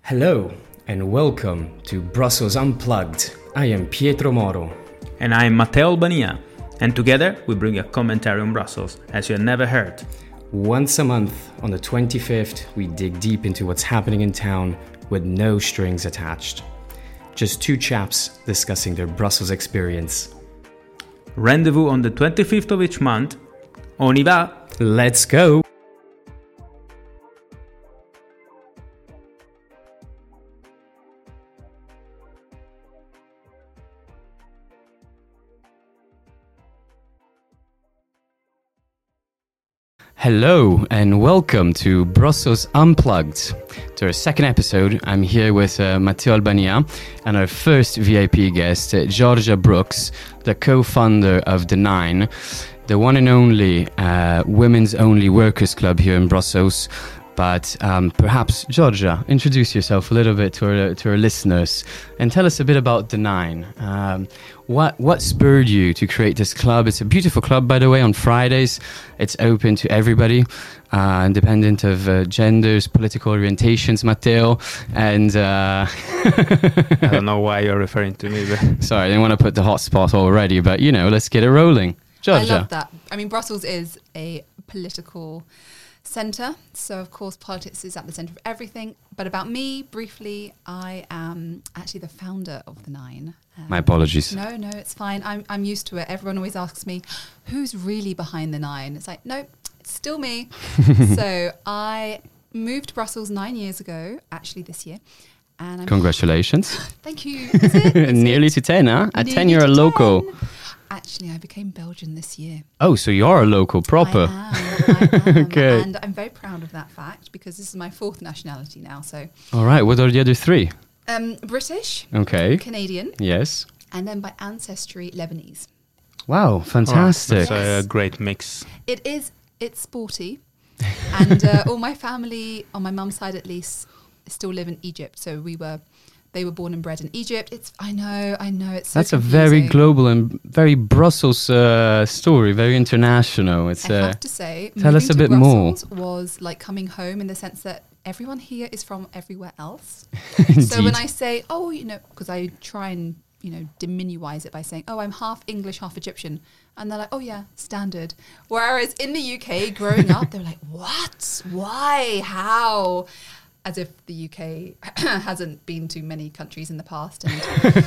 Hello and welcome to Brussels Unplugged. I am Pietro Moro. And I'm Matteo Albania. And together we bring a commentary on Brussels as you have never heard. Once a month, on the 25th, we dig deep into what's happening in town with no strings attached. Just two chaps discussing their Brussels experience. Rendezvous on the 25th of each month. On y va! Let's go! Hello and welcome to Brussels Unplugged. To our second episode, I'm here with Matteo Albania and our first VIP guest, Georgia Brooks, the co-founder of The Nine, the one and only women's only workers club here in Brussels. But perhaps, Georgia, introduce yourself a little bit to our listeners and tell us a bit about The Nine. What spurred you to create this club? It's a beautiful club, by the way, on Fridays. It's open to everybody, independent of genders, political orientations, Matteo. And I don't know why you're referring to me. But sorry, I didn't want to put the hot spot already, but, let's get it rolling. Georgia. I love that. I mean, Brussels is a political centre, so of course politics is at the centre of everything. But about me, briefly, I am actually the founder of The Nine. My apologies. No, it's fine. I'm used to it. Everyone always asks me, who's really behind The Nine? It's like, nope, it's still me. So I moved to Brussels 9 years ago, actually this year. And Congratulations. Thank you. Is it? Nearly to 10, huh? At 10 you're a local. Actually, I became Belgian this year. Oh, so you're a local proper. I am. Okay. And I'm very proud of that fact because this is my fourth nationality now. So, all right. What are the other three? British, Okay. Canadian, Yes. and then by ancestry, Lebanese. Wow, fantastic. That's a great mix. It's sporty. And all my family, on my mum's side at least, still live in Egypt. So they were born and bred in Egypt. I know, it's so That's confusing. a very global and very Brussels story, very international. I have to say, tell us a bit Brussels more. Was like coming home in the sense that everyone here is from everywhere else. Indeed. So when I say, because I try and, diminuize it by saying, I'm half English, half Egyptian. And they're like, oh yeah, standard. Whereas in the UK, growing up, they're like, what? Why? How? As if the UK hasn't been to many countries in the past and,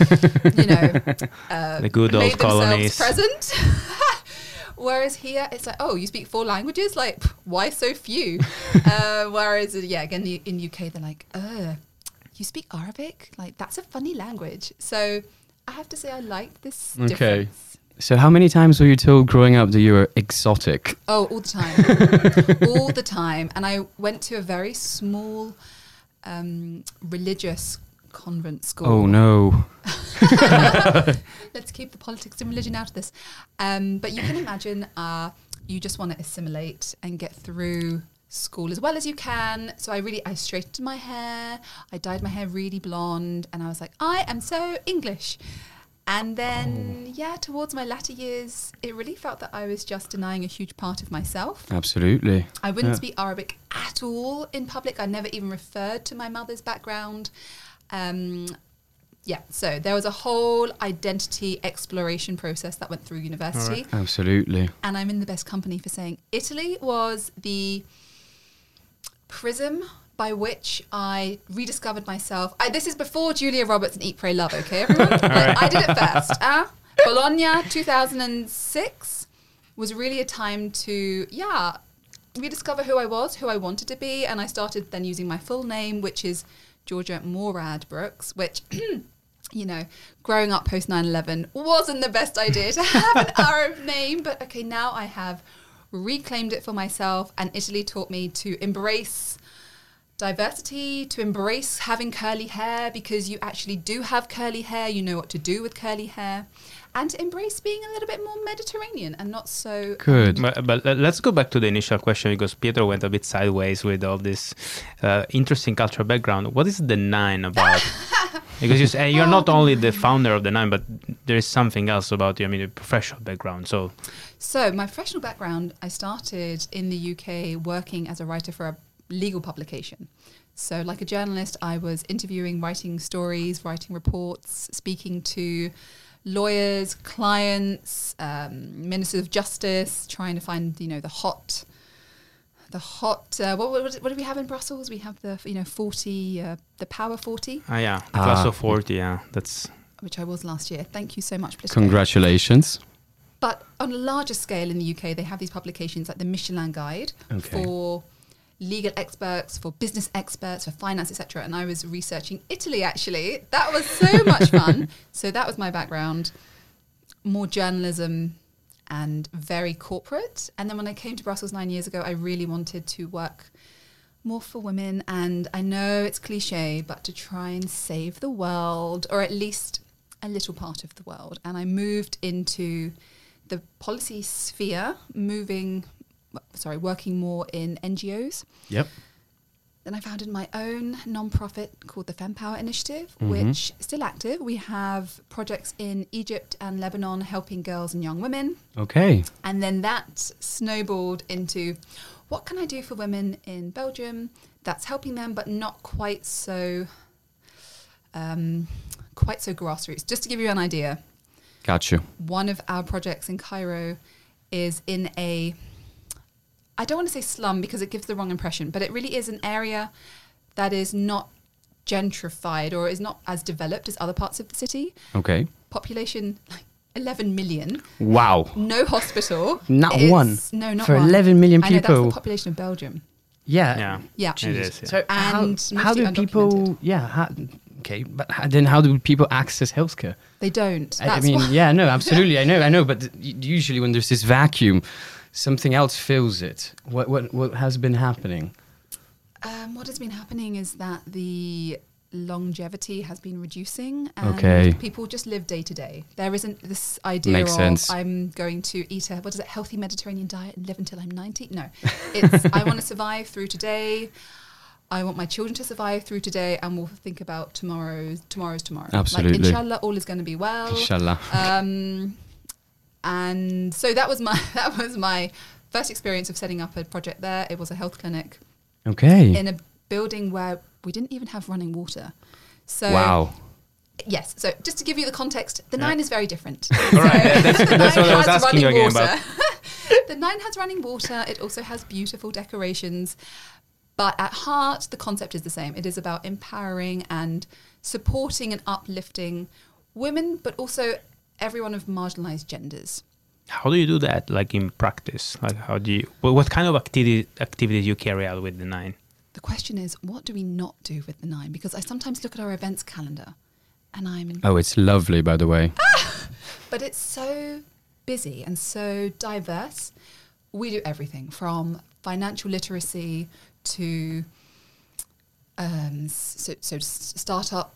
the good old made colonies. themselves present. Whereas here, it's like, you speak 4 languages? Like, why so few? Whereas, again, in UK, they're like, you speak Arabic? Like, that's a funny language. So I have to say I like this difference. So how many times were you told growing up that you were exotic? Oh, all the time. All the time. And I went to a very small religious convent school. Oh, no. Let's keep the politics and religion out of this. But you can imagine you just want to assimilate and get through school as well as you can. So I straightened my hair. I dyed my hair really blonde. And I was like, I am so English. And then, towards my latter years, it really felt that I was just denying a huge part of myself. Absolutely. I wouldn't speak Arabic at all in public. I never even referred to my mother's background. So there was a whole identity exploration process that went through university. Right. Absolutely. And I'm in the best company for saying Italy was the prism by which I rediscovered myself. This is before Julia Roberts and Eat, Pray, Love, okay, everyone? I did it first. Bologna 2006 was really a time to, rediscover who I was, who I wanted to be, and I started then using my full name, which is Georgia Morad Brooks, which, growing up post 9/11 wasn't the best idea to have an Arab name, but okay, now I have reclaimed it for myself, and Italy taught me to embrace diversity, to embrace having curly hair because you actually do have curly hair, you know what to do with curly hair, and to embrace being a little bit more Mediterranean and not so... Good. But let's go back to the initial question because Pietro went a bit sideways with all this interesting cultural background. What is The Nine about? Because you say you're not only the founder of The Nine, but there is something else about you, a professional background. So my professional background, I started in the UK working as a writer for a legal publication. So like a journalist, I was interviewing, writing stories, writing reports, speaking to lawyers, clients, ministers of justice, trying to find, the hot, what do we have in Brussels? We have the, 40, the Power 40. The class of 40, that's... Which I was last year. Thank you so much, Politico. Congratulations. But on a larger scale in the UK, they have these publications like the Michelin Guide for legal experts, for business experts, for finance, etc. And I was researching Italy, actually. That was so much fun. So that was my background. More journalism and very corporate. And then when I came to Brussels 9 years ago, I really wanted to work more for women. And I know it's cliche, but to try and save the world, or at least a little part of the world. And I moved into the policy sphere, working more in NGOs. Yep. Then I founded my own non-profit called the FemPower Initiative, which is still active. We have projects in Egypt and Lebanon helping girls and young women. Okay. And then that snowballed into, what can I do for women in Belgium that's helping them, but not quite so grassroots. Just to give you an idea. Got you. One of our projects in Cairo is in a, I don't want to say slum because it gives the wrong impression, but it really is an area that is not gentrified or is not as developed as other parts of the city. Okay. Population, like 11 million. Wow. No hospital. Not one. No, not for one. 11 million people. I know, that's the population of Belgium. Yeah. Yeah. It is, yeah. So And how do people? undocumented. Yeah. But then how do people access healthcare? They don't. I mean, yeah, no, absolutely. I know. But usually when there's this vacuum, something else fills it. What has been happening? What has been happening is that the longevity has been reducing and people just live day to day. There isn't this idea Makes of sense. I'm going to eat a healthy Mediterranean diet and live until I'm 90. No, it's I want to survive through today. I want my children to survive through today, and we'll think about tomorrow. Absolutely. Like, inshallah, all is going to be well. Inshallah. And so that was my first experience of setting up a project there. It was a health clinic. Okay. In a building where we didn't even have running water. So wow. Yes. So just to give you the context, the Nine is very different. All right. That's what I was asking you again about. The Nine has running water. It also has beautiful decorations. But at heart, the concept is the same. It is about empowering and supporting and uplifting women, but also everyone of marginalized genders. How do you do that, like in practice? Like, what kind of activities you carry out with the Nine? The question is, what do we not do with the Nine? Because I sometimes look at our events calendar and Oh, it's lovely, by the way. But it's so busy and so diverse. We do everything from financial literacy to startup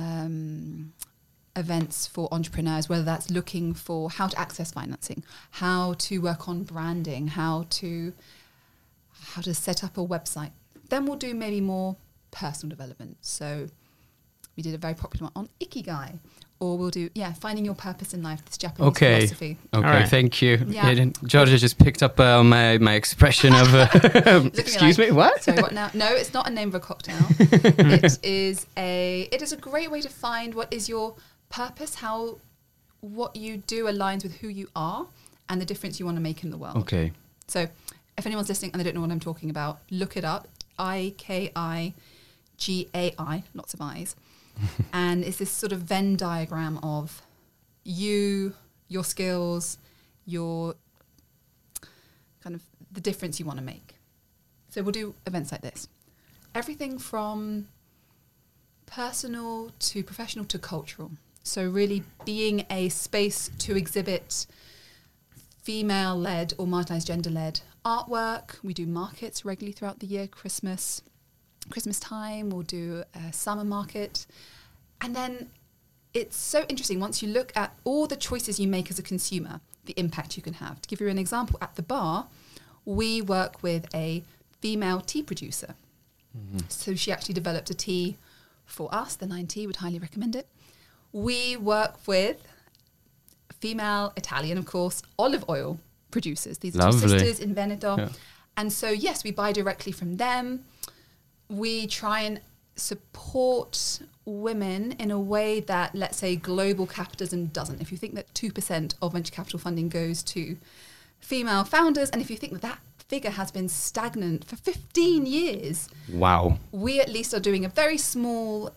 events for entrepreneurs, whether that's looking for how to access financing, how to work on branding, how to set up a website. Then we'll do maybe more personal development. So we did a very popular one on Ikigai. Or we'll do, finding your purpose in life, this Japanese philosophy. Okay, right. Thank you. Yeah. Georgia just picked up my expression of, excuse me, what? Sorry, what now? No, it's not a name of a cocktail. It is a great way to find what is your purpose, how what you do aligns with who you are and the difference you want to make in the world. Okay. So if anyone's listening and they don't know what I'm talking about, look it up. IKIGAI, lots of I's. And it's this sort of Venn diagram of you, your skills, your kind of the difference you want to make. So we'll do events like this. Everything from personal to professional to cultural. So really being a space to exhibit female-led or marginalised gender-led artwork. We do markets regularly throughout the year, Christmas time, we'll do a summer market. And then it's so interesting once you look at all the choices you make as a consumer, the impact you can have. To give you an example, at the bar, we work with a female tea producer. Mm-hmm. So she actually developed a tea for us, the 9 Tea, would highly recommend it. We work with female, Italian, of course, olive oil producers. These are two sisters in Veneto. Yeah. And so, yes, we buy directly from them. we try and support women in a way that, let's say, global capitalism doesn't. If you think that 2% of venture capital funding goes to female founders, and if you think that that figure has been stagnant for 15 years, Wow. we at least are doing a very small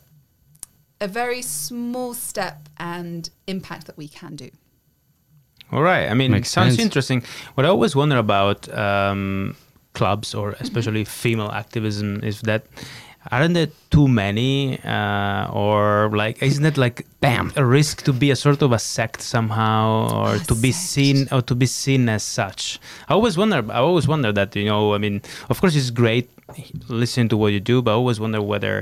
step and impact that we can do. All right. I mean, Makes it sounds sense. interesting. What I always wonder about clubs, or especially female activism, is that aren't there too many, or like isn't it like Bam. a risk to be a sort of a sect somehow, or A to be sect. seen as such? I always wonder that, I mean, of course it's great listening to what you do, but I always wonder whether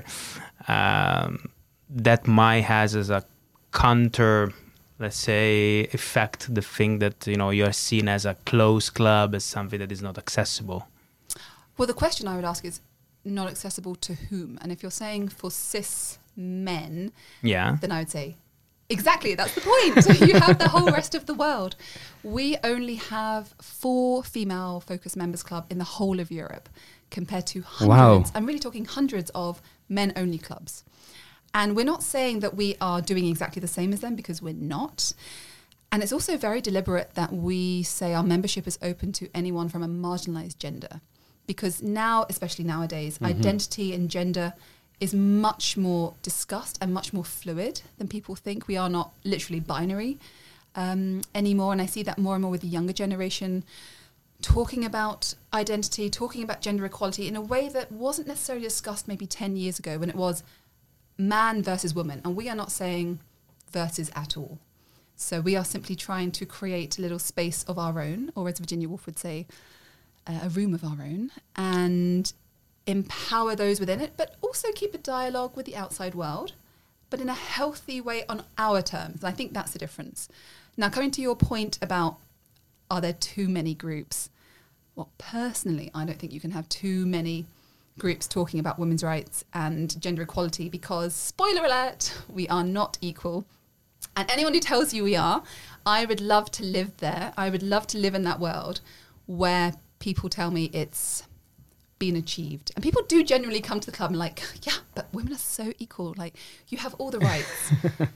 that might has as a counter, let's say, effect the thing that you are seen as a closed club, as something that is not accessible. Well, the question I would ask is not accessible to whom? And if you're saying for cis men, Yeah. then I would say, exactly, that's the point. You have the whole rest of the world. We only have 4 female focus members club in the whole of Europe compared to hundreds. Wow. I'm really talking hundreds of men-only clubs. And we're not saying that we are doing exactly the same as them, because we're not. And it's also very deliberate that we say our membership is open to anyone from a marginalized gender. Because now, especially nowadays, identity and gender is much more discussed and much more fluid than people think. We are not literally binary anymore. And I see that more and more with the younger generation talking about identity, talking about gender equality in a way that wasn't necessarily discussed maybe 10 years ago, when it was man versus woman. And we are not saying versus at all. So we are simply trying to create a little space of our own, or as Virginia Woolf would say, a room of our own, and empower those within it, but also keep a dialogue with the outside world, but in a healthy way on our terms. And I think that's the difference. Now, coming to your point about, are there too many groups? Well, personally, I don't think you can have too many groups talking about women's rights and gender equality, because, spoiler alert, we are not equal. And anyone who tells you we are, I would love to live there. I would love to live in that world where people tell me it's been achieved. And people do genuinely come to the club and like, yeah, but women are so equal. Like, you have all the rights.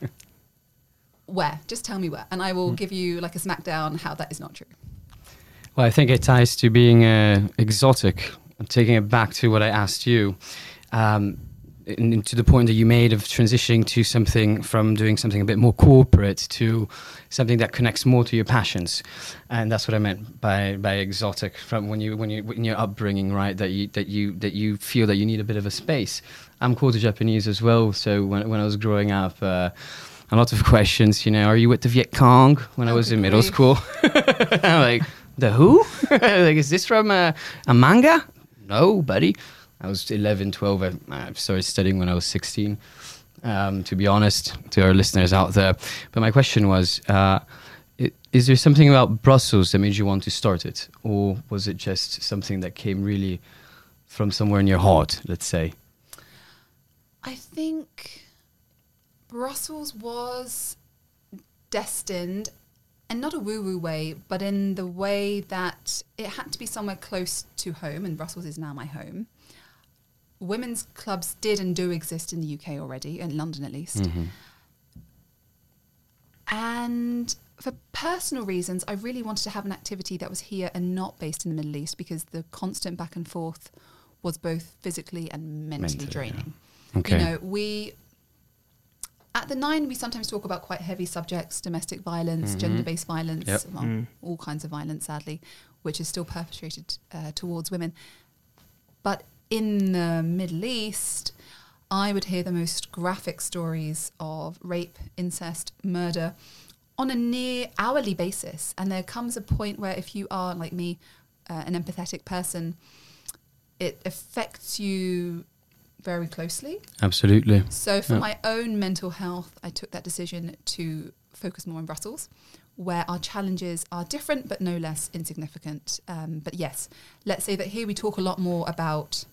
Where? Just tell me where. And I will give you like a smackdown how that is not true. Well, I think it ties to being exotic. I'm taking it back to what I asked you, and to the point that you made of transitioning to something, from doing something a bit more corporate to something that connects more to your passions, and that's what I meant by exotic. From when your upbringing, right? That you feel that you need a bit of a space. I'm quarter Japanese as well, so when I was growing up. A lot of questions, are you with the Viet Cong when I was in middle school? I'm like, the who? Like, is this from a manga? No, buddy. I was 11, 12. I started studying when I was 16, to be honest, to our listeners out there. But my question was, is there something about Brussels that made you want to start it? Or was it just something that came really from somewhere in your heart, let's say? I think Brussels was destined, and not a woo-woo way, but in the way that it had to be somewhere close to home, and Brussels is now my home. Women's clubs did and do exist in the UK already, in London at least. Mm-hmm. And for personal reasons, I really wanted to have an activity that was here and not based in the Middle East, because the constant back and forth was both physically and mentally draining. Yeah. Okay. We... At the Nine, we sometimes talk about quite heavy subjects: domestic violence, gender-based violence, all kinds of violence, sadly, which is still perpetrated towards women. But in the Middle East, I would hear the most graphic stories of rape, incest, murder on a near hourly basis. And there comes a point where, if you are, like me, an empathetic person, it affects you very closely. Absolutely. So for my own mental health, I took that decision to focus more on Brussels, where our challenges are different but no less insignificant. But yes, let's say that here we talk a lot more about,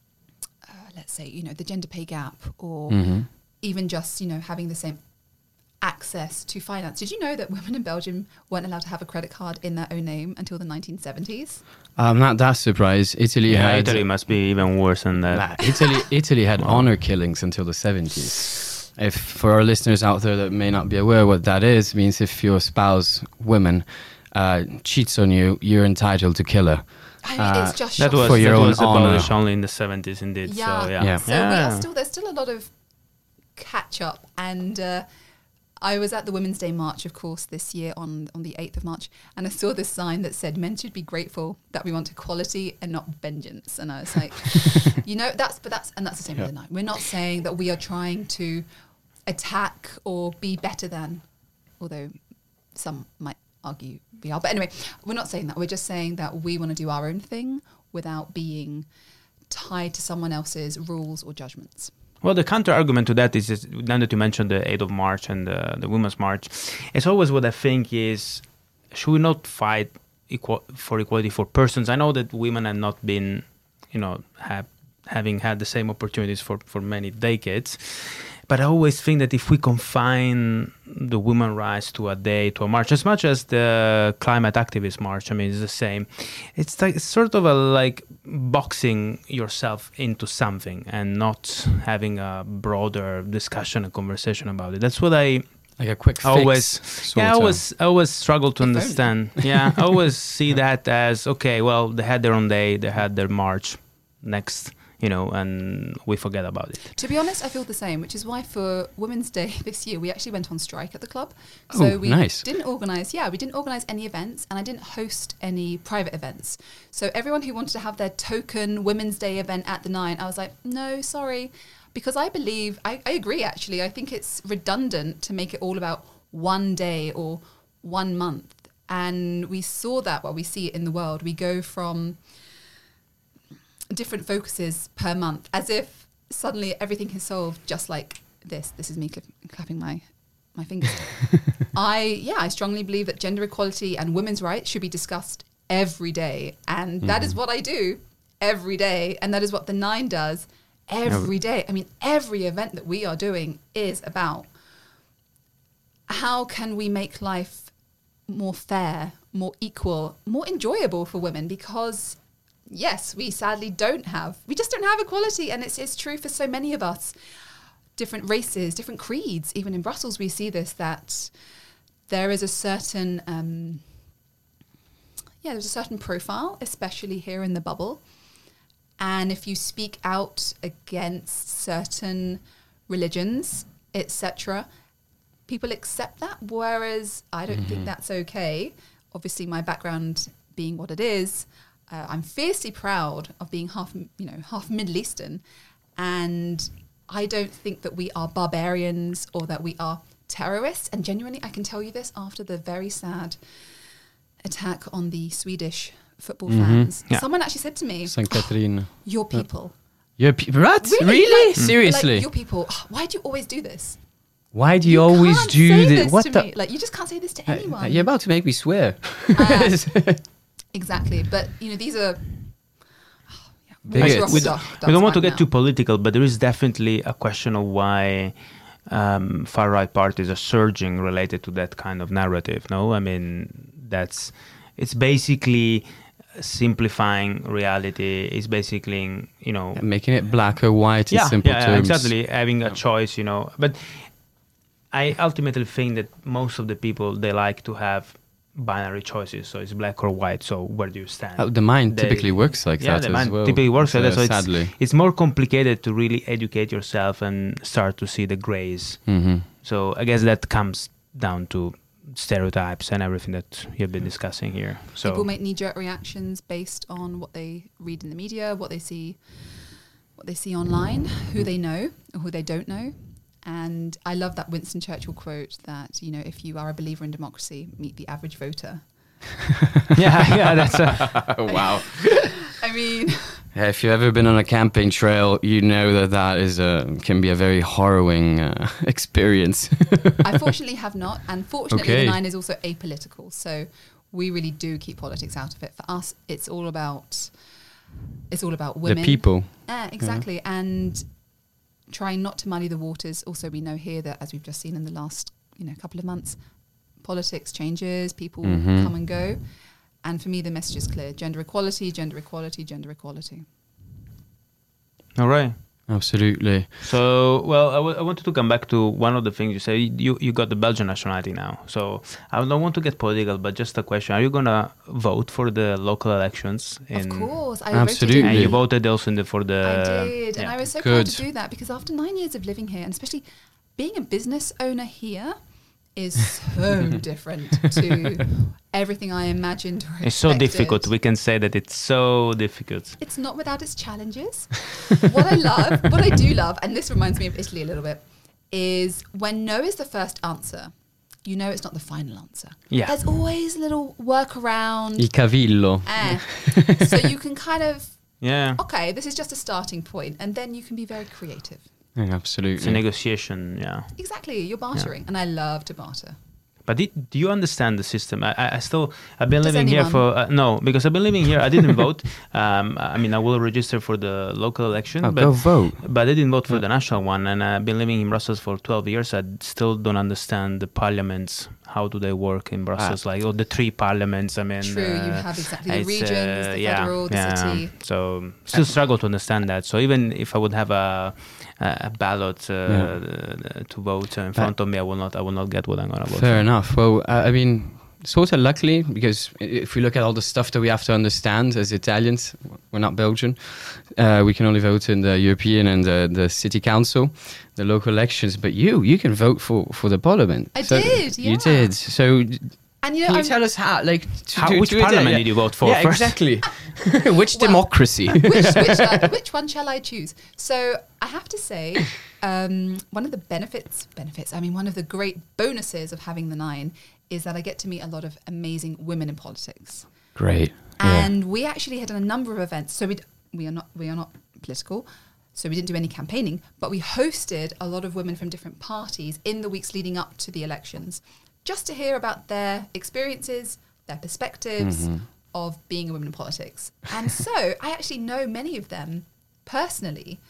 let's say, the gender pay gap, or even just, having the same access to finance. Did you know that women in Belgium weren't allowed to have a credit card in their own name until the 1970s? I'm not that surprised. Italy had Italy must be even worse than that. Italy had honor killings until the 70s. If for our listeners out there that may not be aware what that is, means if your spouse, woman, cheats on you, you're entitled to kill her. I mean, it's just That shocking. was, For your that own was honor. abolished only in the 70s, indeed. Yeah. So, yeah. Yeah. So we are still, there's still a lot of catch up, and I was at the Women's Day March, of course, this year on the 8th of March, and I saw this sign that said, "Men should be grateful that we want equality and not vengeance." And I was like, that's the same with the night. We're not saying that we are trying to attack or be better than, although some might argue we are. But anyway, we're not saying that. We're just saying that we want to do our own thing without being tied to someone else's rules or judgments. Well, the counter argument to that is now that you mentioned the 8th of March and the Women's March, it's always what I think is, should we not fight for equality for persons? I know that women have not been, having had the same opportunities for many decades. But I always think that if we confine the women's rights to a day, to a march, as much as the climate activist march, I mean, it's the same. It's like sort of like boxing yourself into something and not having a broader discussion and conversation about it. That's what I Like a quick fix. I always struggle to understand. Yeah, I always see that as, okay, well, they had their own day, they had their march next, and we forget about it. To be honest, I feel the same, which is why for Women's Day this year, we actually went on strike at the club. So we didn't organise any events, and I didn't host any private events. So everyone who wanted to have their token Women's Day event at the 9, I was like, no, sorry. Because I believe, I agree actually, I think it's redundant to make it all about one day or 1 month. And we saw that, we see it in the world. We go from different focuses per month, as if suddenly everything is solved just like this. This is me clapping my fingers. I strongly believe that gender equality and women's rights should be discussed every day. And that is what I do every day. And that is what the 9 does every day. I mean, every event that we are doing is about how can we make life more fair, more equal, more enjoyable for women, because yes, we sadly we just don't have equality, and it's true for so many of us. Different races, different creeds. Even in Brussels, we see this, that there is a certain, there's a certain profile, especially here in the bubble. And if you speak out against certain religions, etc., people accept that, whereas I don't think that's okay. Obviously, my background being what it is, I'm fiercely proud of being half Middle Eastern, and I don't think that we are barbarians or that we are terrorists. And genuinely, I can tell you this after the very sad attack on the Swedish football fans. Yeah. Someone actually said to me, St. Catherine. your people. Your people? What? Really? Like, Seriously? Like, your people. Why do you always do this? Why do you always can't do say this? What to me. Like, you just can't say this to anyone. You're about to make me swear. Exactly. But, these are... Bigots. We don't want to get too political, but there is definitely a question of why far-right parties are surging related to that kind of narrative, no? I mean, it's basically simplifying reality. It's basically, making it black or white in simple terms. Exactly. Having a choice, But I ultimately think that most of the people, they like to have binary choices, so it's black or white. So where do you stand? The mind typically works like that the as mind well. typically works like that. So sadly, it's more complicated to really educate yourself and start to see the grays. So I guess that comes down to stereotypes and everything that you've been discussing here. So people make knee-jerk reactions based on what they read in the media, what they see online, who they know or who they don't know. And I love that Winston Churchill quote that, if you are a believer in democracy, meet the average voter. that's wow. I mean... if you've ever been on a camping trail, you know that is can be a very harrowing experience. I fortunately have not. And fortunately, the 9 is also apolitical. So we really do keep politics out of it. For us, it's all about women. The people. Exactly. Yeah. And trying not to muddy the waters. Also, we know here that, as we've just seen in the last a couple of months, politics changes, people Mhm. come and go. And for me, the message is clear: gender equality, gender equality, gender equality. All right. Absolutely. So, well, I wanted to come back to one of the things you said. You got the Belgian nationality now. So I don't want to get political, but just a question. Are you going to vote for the local elections? Of course, I Absolutely. voted And you voted also for the... I did, and yeah. I was so Good. proud to do that because after 9 years of living here, and especially being a business owner here, is so different to everything I imagined or It's so expected. difficult. We can say that it's so difficult. It's not without its challenges. What I do love, and this reminds me of Italy a little bit, is when no is the first answer, you know it's not the final answer. Yeah. There's always a little workaround. Il cavillo. So you can kind of, Yeah. okay, this is just a starting point, and then you can be very creative. Yeah, It's a absolutely. negotiation, yeah. Exactly, you're bartering, and I love to barter. But do you understand the system? I've been Does living here anyone? for, no, because I've been living here. I didn't vote. I mean, I will register for the local election, Oh, but go vote. But I didn't vote for the national one, and I've been living in Brussels for 12 years. I still don't understand the parliaments. How do they work in Brussels? Like, the three parliaments. I mean, True, you have exactly the it's, regions, the federal, the city. So still struggle to understand that. So even if I would have a ballot to vote in front of me, I will not get what I'm gonna vote. Fair for. enough. Well, I mean, sort of luckily, because if we look at all the stuff that we have to understand as Italians, we're not Belgian. We can only vote in the European and the city council, the local elections. But you can vote for the parliament. I did, You yeah. did. So And you know, can you I'm- tell us how? Like, Which parliament did you vote for Yeah, first? exactly. Which Well, democracy? which one shall I choose? So I have to say, one of the benefits, I mean, one of the great bonuses of having the 9 is that I get to meet a lot of amazing women in politics. Great. And we actually had a number of events. So we are not political, so we didn't do any campaigning, but we hosted a lot of women from different parties in the weeks leading up to the elections, just to hear about their experiences, their perspectives of being a woman in politics. And so I actually know many of them personally.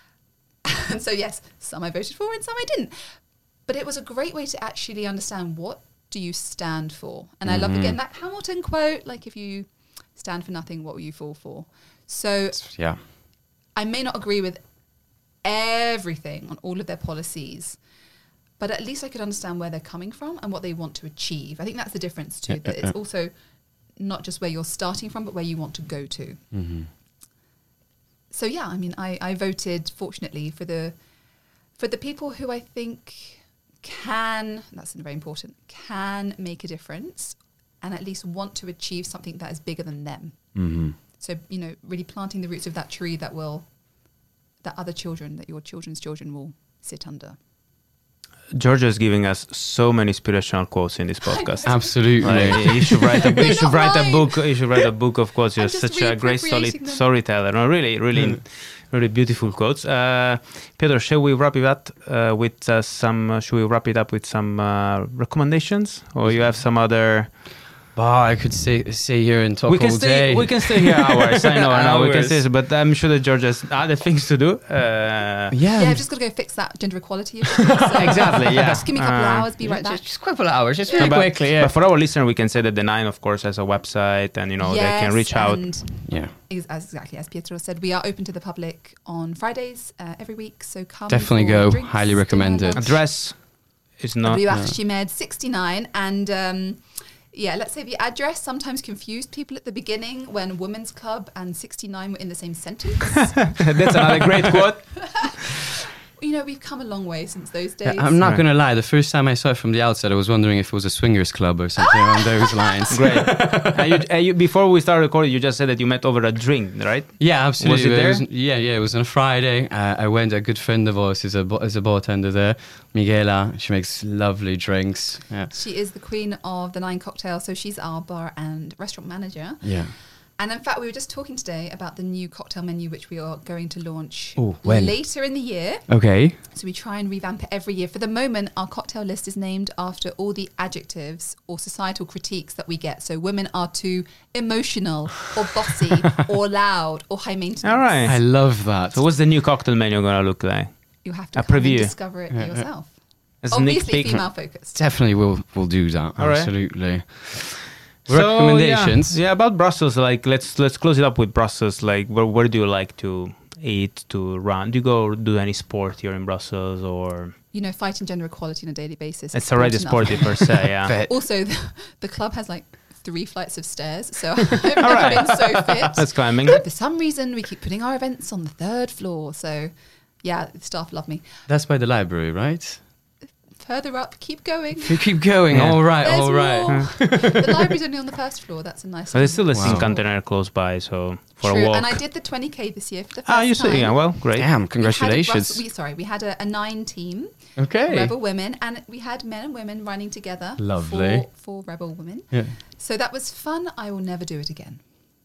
And so yes, some I voted for and some I didn't. But it was a great way to actually understand, what do you stand for? And I love again that Hamilton quote, like, if you stand for nothing, what will you fall for? So Yeah. I may not agree with everything on all of their policies, but at least I could understand where they're coming from and what they want to achieve. I think that's the difference too, that it's also not just where you're starting from, but where you want to go to. So yeah, I mean, I voted, fortunately, for the people who I think can, that's very important, can make a difference and at least want to achieve something that is bigger than them. So, really planting the roots of that tree that your children's children will sit under. Georgia is giving us so many inspirational quotes in this podcast. Absolutely. Like, you should write a They're you should not write a mine. book. You should write a book of quotes. You're I'm just such a great reappropriating them. storyteller. No, really, really beautiful quotes. Pedro, shall we wrap it up with some? Should we wrap it up with some recommendations, or you have some other? I could stay here and talk We can all stay. day. We can stay here hours. I know. We can Hours. stay, but I'm sure that Georgia has other things to do. Yeah. Yeah, I've just got to go fix that gender equality issue. So Exactly, yeah. Just give me a couple of hours, be right back. Just a couple of hours, just No, very but, quickly. Yeah. but for our listener, we can say that the 9, of course, has a website, and they can reach out. And Yeah. exactly as Pietro said, we are open to the public on Fridays every week. So come. Definitely for go. drinks, Highly recommend dinner, it. lunch. Address is not. W after Shimed 69, and let's say the address sometimes confused people at the beginning when Women's Club and 69 were in the same sentence. That's another great quote. We've come a long way since those days. I'm not Right. going to lie. The first time I saw it from the outside, I was wondering if it was a swingers club or something along those lines. Great. And you, before we started recording, you just said that you met over a drink, right? Yeah, absolutely. Was it there? Yeah. It was on a Friday. I went. A good friend of ours is a bartender there, Miguela. She makes lovely drinks. Yeah. She is the queen of the 9 cocktails, so she's our bar and restaurant manager. Yeah. And in fact, we were just talking today about the new cocktail menu, which we are going to launch Oh, when? later in the year. Okay. So we try and revamp it every year. For the moment, our cocktail list is named after all the adjectives or societal critiques that we get. So women are too emotional or bossy or loud or high maintenance. All right. I love that. So what's the new cocktail menu going to look like? You have to A come and preview. discover it yourself. A sneak Obviously peek. female focused. Definitely we'll do that. All right. Absolutely. So, Recommendations. Yeah, about Brussels. Like, let's close it up with Brussels. Like, where do you like to eat, to run? Do you go do any sport here in Brussels, or You know, fighting gender equality on a daily basis. it's is already sport enough. sporty per se? Yeah. Bet. Also, the club has like 3 flights of stairs, so I've never been so fit. That's climbing. And for some reason, we keep putting our events on the 3rd floor. So, yeah, the staff love me. That's by the library, right? Further up, keep going. You keep going. Yeah. All right. There's All right. more. The library's only on the 1st floor. That's a nice. But there's still a Wow. Cinquantennial close by, so for True. a walk. And I did the 20k this year for the first you time. see, yeah, well, great. Damn! Congratulations. We had a 9 team, Okay. Rebel women, and we had men and women running together. Lovely. For Rebel women. Yeah. So that was fun. I will never do it again.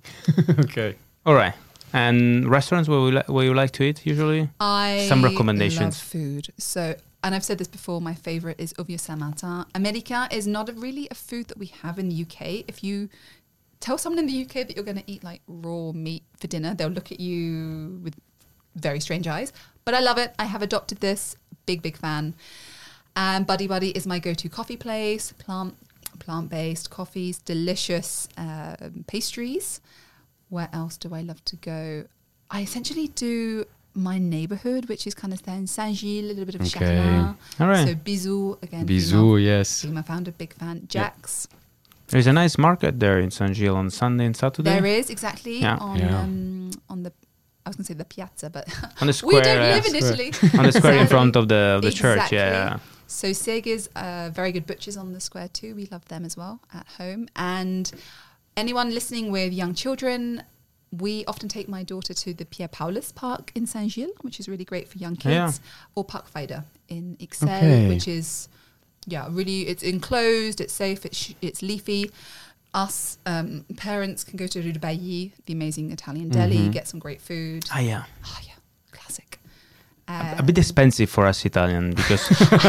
Okay. All right. And restaurants where you like to eat usually? I Some recommendations. love food. So, and I've said this before, my favorite is Ovio Saint-Martin. America is not really a food that we have in the UK. If you tell someone in the UK that you're going to eat like raw meat for dinner, they'll look at you with very strange eyes. But I love it. I have adopted this. Big fan. And Buddy Buddy is my go-to coffee place. Plant-based coffees, delicious pastries. Where else do I love to go? I essentially do my neighborhood, which is kind of Saint-Gilles, a little bit of Okay. Châtelain. All right. So Bisou, again. Bisou, yes. Female founder, big fan. Jack's. There's a nice market there in San Gil on Sunday and Saturday. There is, exactly. Yeah. On the, I was going to say the piazza, but On the we square. don't live in square. Italy. On the square in Sadly. front of the church. Exactly. Yeah. So Sega's very good butchers on the square too. We love them as well at home. And anyone listening with young children, we often take my daughter to the Pierre Paulus Park in Saint-Gilles, which is really great for young kids, or Parc Feida in Ixelles, Okay. which is, really, it's enclosed, it's safe, it's leafy. Us parents can go to Rue de Bailly, the amazing Italian deli, get some great food. Ah, yeah. Oh, yeah, classic. A bit expensive for us Italian because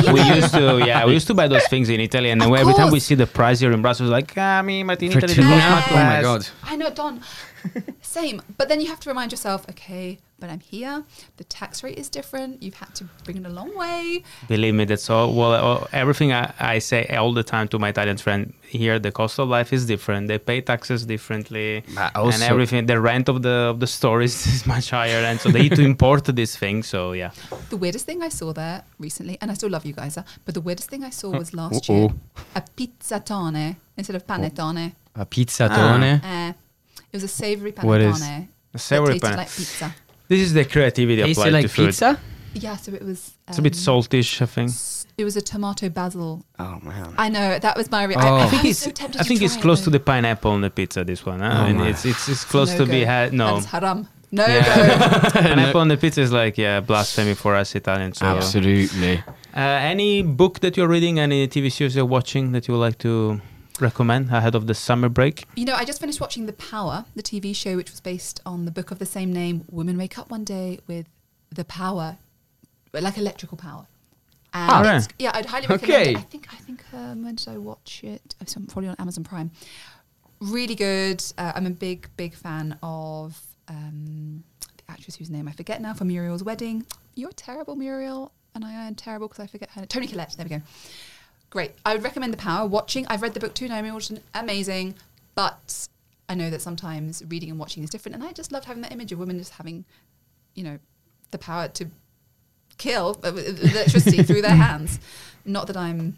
we used to buy those things in Italy, and then Of every time we course. see the price here in Brussels, like but in For Italy two they cost now? much Oh my less. god. I know, Don. Same. But then you have to remind yourself, okay, but I'm here. The tax rate is different. You've had to bring it a long way. Believe me, that's all. Well, everything I say all the time to my Italian friend here, the cost of life is different. They pay taxes differently, But and also- everything. The rent of the store is much higher, and so they need to import this thing. So yeah, The weirdest thing I saw there recently, and I still love you guys, but the weirdest thing I saw was last Uh-oh. year, a pizzatone instead of panettone. A pizzatone. It was a savoury What is- panettone. a savoury that tasted pane- like pizza. this is the creativity Tastes applied like to food. pizza? Yeah, so it was... It's a bit saltish, I think. It was a tomato basil. Oh man. I know, that was my... Oh. I I think so tempted I think to it's try it, close though. to the pineapple on the pizza. This one, huh? Oh I mean, my. it's close No to be go. had. No, That's haram. No Yeah. go. pineapple on the pizza is like blasphemy for us Italians. So. Absolutely. Any book that you're reading, any TV series you're watching that you would like to recommend ahead of the summer break? You know, I just finished watching The Power, the TV show, which was based on the book of the same name. Women wake up one day with the power, like electrical power. And Ah, it's- right. yeah, I'd highly recommend Okay. it. I think when did I watch it? It's probably on Amazon Prime. Really good. I'm a big fan of the actress whose name I forget now for Muriel's Wedding. You're terrible, Muriel, and I am terrible because I forget her name. Toni Collette. There we go. Great. I would recommend The Power. Watching, I've read the book too, Naomi Watson, amazing. But I know that sometimes reading and watching is different. And I just loved having that image of women just having, the power to kill electricity through their hands. Not that I'm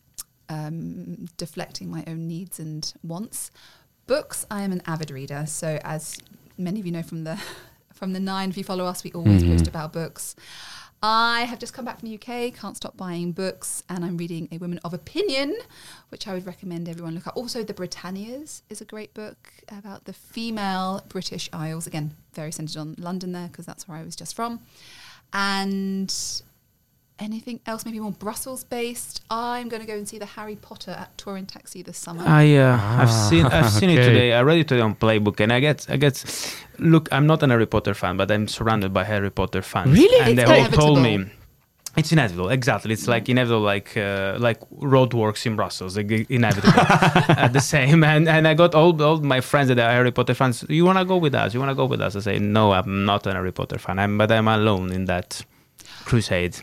deflecting my own needs and wants. Books, I am an avid reader. So as many of you know from the 9, if you follow us, we always post about books. I have just come back from the UK, can't stop buying books, and I'm reading A Woman of Opinion, which I would recommend everyone look at. Also, The Britannias is a great book about the female British Isles. Again, very centred on London there, because that's where I was just from. And anything else, maybe more Brussels-based? I'm going to go and see the Harry Potter at Touring Taxi this summer. I've seen it okay. today. I read it today on Playbook, and I get. Look, I'm not a Harry Potter fan, but I'm surrounded by Harry Potter fans. Really? And It's they all told inevitable. me. It's inevitable, exactly. It's like inevitable, like roadworks in Brussels, like inevitable. The same, and I got all my friends that are Harry Potter fans. You wanna go with us? You wanna go with us? I say no, I'm not a Harry Potter fan. But I'm alone in that crusade.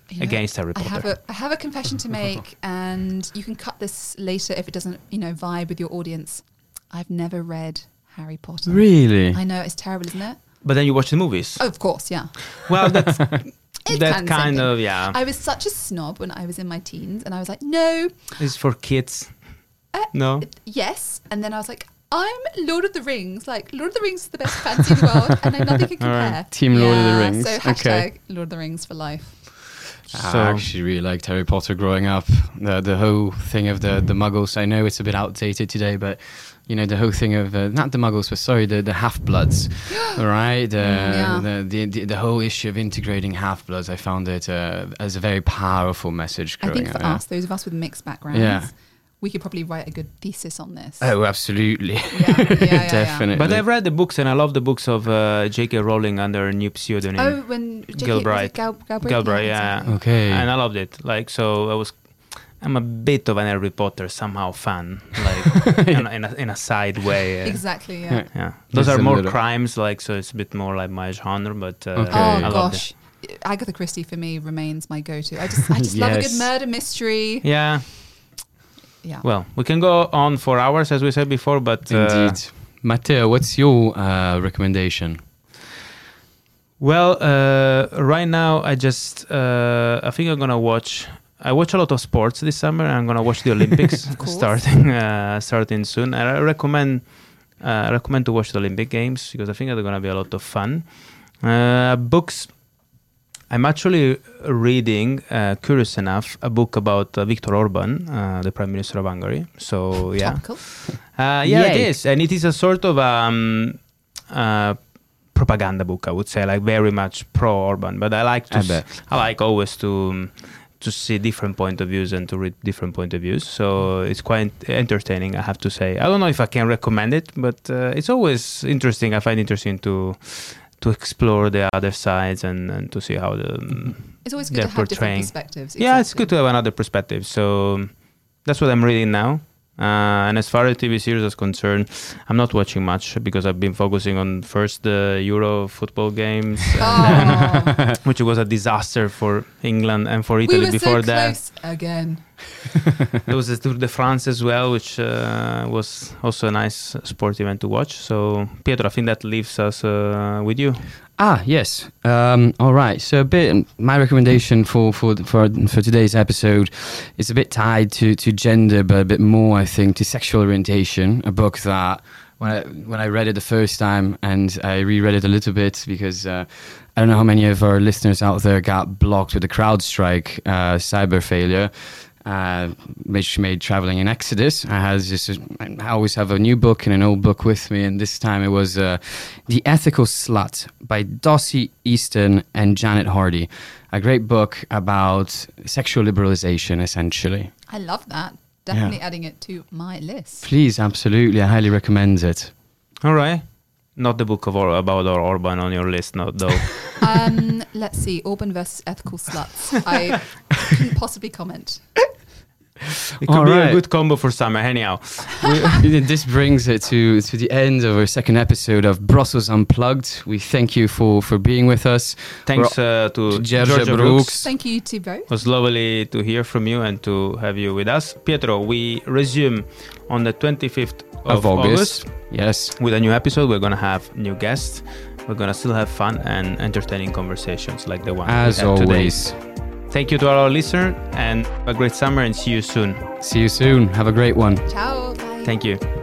You know, against Harry Potter. I have a confession to make, and you can cut this later if it doesn't, vibe with your audience. I've never read Harry Potter. Really? I know, it's terrible, isn't it? But then you watch the movies. Oh, of course, yeah. Well, that's It's that kind of of, yeah. I was such a snob when I was in my teens, and I was like, no. It's for kids. No? Yes. And then I was like, I'm Lord of the Rings. Like, Lord of the Rings is the best fantasy in the world, and then nothing can compare. Right. Team Lord of the Rings. So hashtag Lord of the Rings for life. I actually really liked Harry Potter growing up. The whole thing of the Muggles. I know it's a bit outdated today, but the whole thing of not the Muggles, but sorry, the Half-Bloods, right? The whole issue of integrating Half-Bloods. I found it as a very powerful message growing I think for up. us, those of us with mixed backgrounds, we could probably write a good thesis on this. Oh, absolutely. Yeah, Definitely. But I've read the books, and I love the books of J.K. Rowling under a new pseudonym. Oh, when Galbraith. Galbraith, yeah. Okay. And I loved it. Like, so I'm a bit of an Harry Potter somehow fan, like in a side way. Exactly, yeah. Yeah. Those Just are a more little. crimes, like, so it's a bit more like my genre, but Okay. I Oh loved gosh, Agatha Christie for me remains my go-to. I just love a good Yes. murder mystery. it. Yeah. Yeah. Well, we can go on for hours, as we said before, but Indeed. Matteo, what's your recommendation? well, right now I just I think I'm gonna watch. I watch a lot of sports this summer, and I'm gonna watch the Olympics Of course. starting soon. And I recommend to watch the Olympic Games because I think they're gonna be a lot of fun. Books. I'm actually reading, curious enough, a book about Viktor Orban, the Prime Minister of Hungary. So yeah, Topical. it Yay. is, and it is a sort of propaganda book, I would say, like very much pro Orban. But I like always to see different point of views and to read different point of views. So it's quite entertaining, I have to say. I don't know if I can recommend it, but it's always interesting. I find it interesting to explore the other sides and to see how It's always good they're to have different portraying. perspectives. Yeah, it's Exactly. good to have another perspective. So that's what I'm reading now. And as far as TV series is concerned, I'm not watching much because I've been focusing on first the Euro football games, Oh, which was a disaster for England and for we Italy were before so that. close again. There was the Tour de France as well, which was also a nice sport event to watch. So, Pietro, I think that leaves us with you. Yes. All right. So my recommendation for today's episode is a bit tied to gender, but a bit more, I think, to sexual orientation. A book that when I read it the first time, and I reread it a little bit because I don't know how many of our listeners out there got blocked with the CrowdStrike cyber failure. Which made traveling an exodus. I always have a new book and an old book with me, and this time it was The Ethical Slut by Dossie Easton and Janet Hardy. A great book about sexual liberalization, essentially. I love that. Definitely adding it to my list. Please, absolutely, I highly recommend it. All right. Not the book about Orban on your list, no, though. Let's see. Orban versus ethical sluts. I couldn't possibly comment. It could All be right. a good combo for summer, anyhow. This brings it to the end of our second episode of Brussels Unplugged. We thank you for being with us. Thanks to Georgia Georgia Brooks. Brooks. Thank you to both. It was lovely to hear from you and to have you with us. Pietro, we resume on the 25th of August Yes. with a new episode. We're going to have new guests. We're going to still have fun and entertaining conversations like the one As we had always. today. Thank you to our listeners and a great summer, and see you soon. See you soon. Have a great one. Ciao. Bye. Thank you.